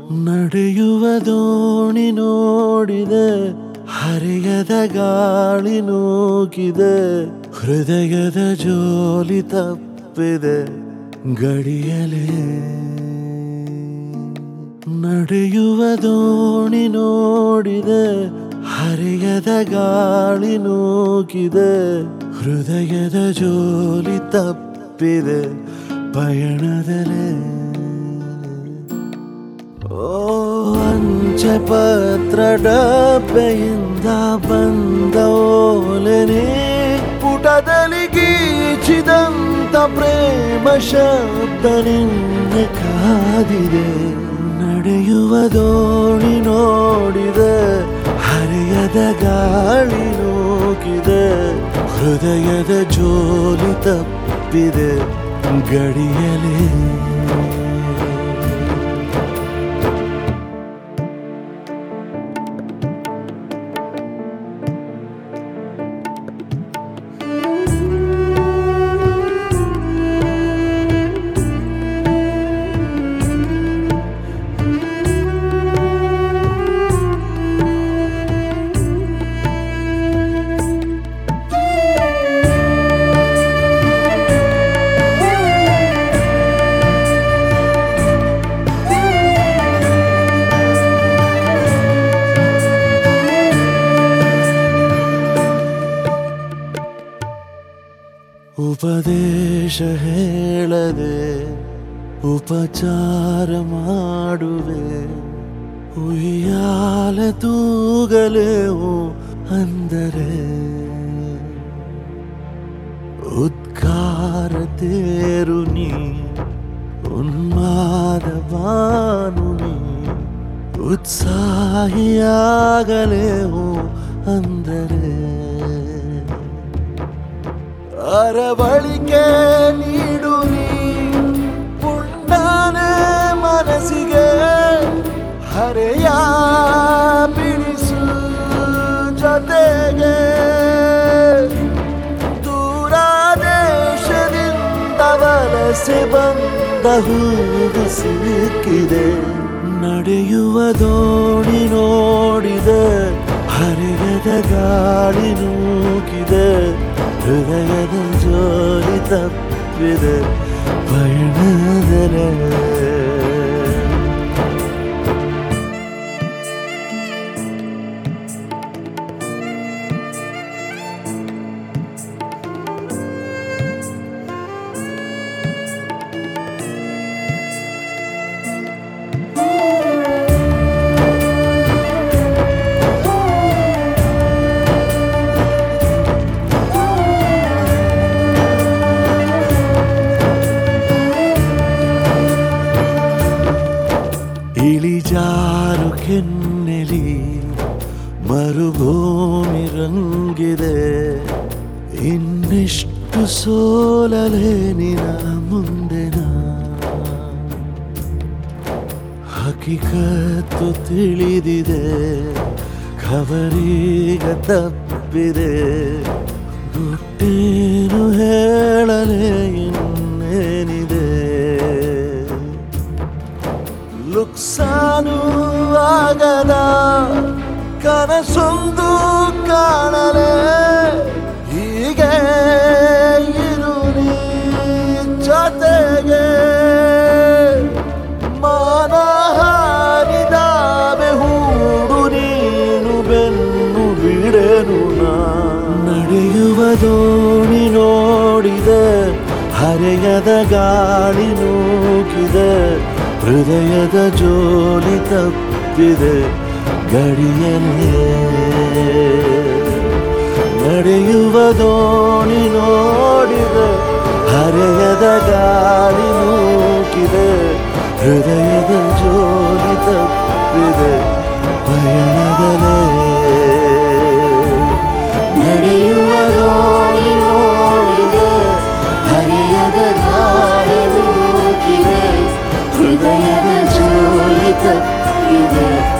ನಡೆಯುವ ದೋಣಿ ನೋಡಿದೆ, ಹರಿಯದ ಗಾಳಿ ನೂಕಿದೆ, ಹೃದಯದ ಜೋಲಿ ತಪ್ಪಿದೆ ಗಡಿಯಲೇ. ನಡೆಯುವ ದೋಣಿ ನೋಡಿದೆ, ಹರಿಯದ ಗಾಳಿ ನೂಕಿದೆ, ಹೃದಯದ ಜೋಲಿ ತಪ್ಪಿದೆ ಪಯಣದಲೇ. ಅಂಚೆ ಪತ್ರ ಡಬ್ಬೆಯಿಂದ ಬಂದ ಓಲೆನೇ, ಪುಟದಲ್ಲಿ ಗೀಚಿದಂತ ಪ್ರೇಮ ಶಬ್ದ ನಿನ್ನೆ ಕಾದಿದೆ. ನಡೆಯುವ ದೋಣಿ ನೋಡಿದೆ, ಹರಿಯದ ಗಾಳಿ ನೂಕಿದೆ, ಹೃದಯದ ಜೋಲಿ ತಪ್ಪಿದೆ ಗಡಿಯಲೇ. ಉಪದೇಶ ಹೇಳದೆ ಉಪಚಾರ ಮಾಡುವೆ, ಉಯ್ಯಾಲೆ ತೂಗಲೇವು ಅಂದರೆ, ಉದ್ಗಾರ ತೇರು ನೀ, ಉನ್ಮಾದ ಬಾನು ನೀ, ಉತ್ಸಾಹಿಯಾಗಲೇವು ಅಂದರೆ, ಅರವಳಿಕೆ ನೀಡು ನೀ ಪುಂಡಾನೆ ಮನಸ್ಸಿಗೆ, ಹರೆಯ ಬಿಡಿಸು ಜೊತೆಗೆ. ದೂರ ದೇಶದಿಂದ ವಲಸೆ ಬಂದ ಹೂವು ಸಿಕ್ಕಿದೆ. ನಡೆಯುವ ದೋಣಿ ನೋಡಿದೆ, ಹರಿಯದ ಗಾಳಿ ನೂಕಿದೆ, ಹೃದಯದ ಜೋಲಿ ತಪ್ಪಿದೆ ಪಯಣದಲೇ. ಇಳಿಜಾರು ಕೆನ್ನೆಲಿ ಮರುಭೂಮಿ ರಂಗಿದೆ, ಇನ್ನೆಷ್ಟು ಸೋಲಲೇ ನಿನ ಮುಂದೆನ. ಹಕಿಕತ್ತು ತಿಳಿದಿದೆ, ಖಬರೀಗ ತಪ್ಪಿದೆ, ಗುಟ್ಟೇನು ಹೇಳಲೇ ಇನ್ನೇನಿದೆ. ಲುಕ್ಸಾನು ಆಗದ ಕನಸೊಂದು ಕಾಣಲೇ, ಹೀಗೆ ಇರು ನೀ ಜೊತೆಗೆ. ಮಾನ ಹಾರಿದಾವೆ ಹೂಡು ನೀನು ಬೆನ್ನು ಬಿಡೆನು ನಾ. ನಡೆಯುವ ದೋಣಿ ನೋಡಿದೆ, ಹರೆಯದ ಗಾಳಿ ನೂಕಿದೆ, ಹೃದಯದ ಜೋಲಿ ತಪ್ಪಿದೆ ಗಡಿಯಲೇ. ನಡೆಯುವ ದೋಣಿ ನೋಡಿದೆ, ಹರೆಯದ ಗಾಳಿ ನೂಕಿದೆ, ಹೃದಯದ ಜೋಲಿ ತಪ್ಪಿದೆ ಪಯಣದಲೇ. ನಡೆಯುವ ದೋಣಿ ನೋಡಿದೆ, ಹರೆಯದ ಗಾಳಿ ನೂಕಿದೆ, ಹೃದಯದ ಜೋಲಿ ತಪ್ಪಿದೆ